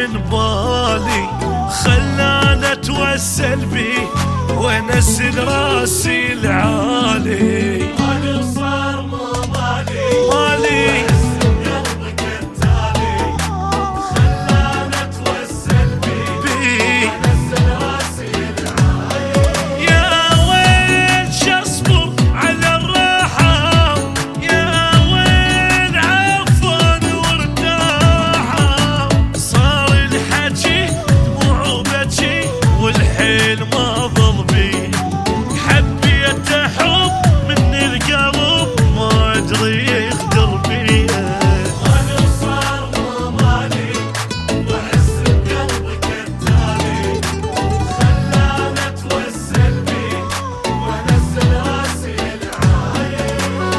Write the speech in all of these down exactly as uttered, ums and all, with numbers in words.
من بالي، خلاني اتوسل بيه وانزل راسي العالي. انا صار مو مالي مالي قلبك التالي، خلاني اتوسل بيه وانزل راسي العالي. يا ويل شصبر على الراحة، يا ويل عفوا وارتاحة، صار الحكي دموع وبكي والحيل ما ظل بيه. حبيت حب من القلب ما ادري يقدر بيه. انا صار مو مالي واحس بقلبك التالي، خلاني اتوسل بيه وانزل راسي العالي.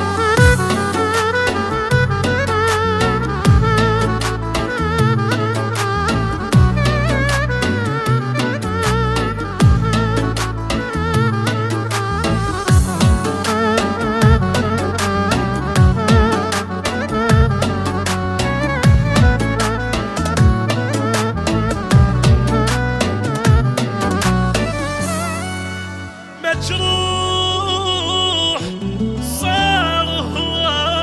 مجروح صار هو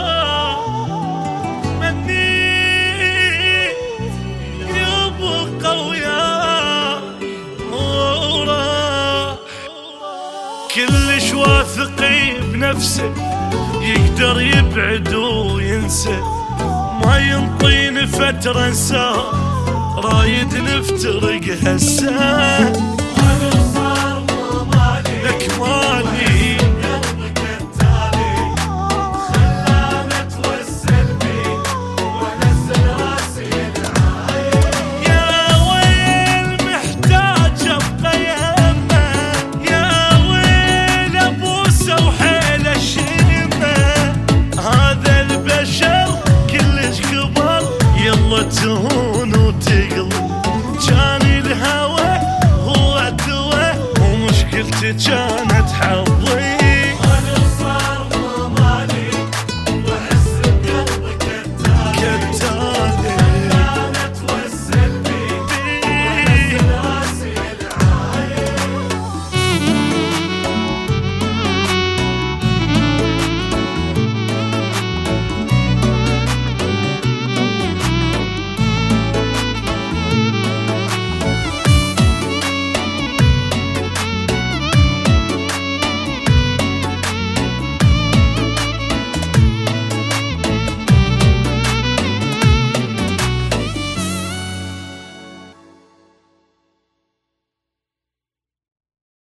مني يبقى وياه وراح. كلش واثقي بنفسه يقدر يبعد وينسى، ما ينطيني فترة انساه رايد نفترق هسه.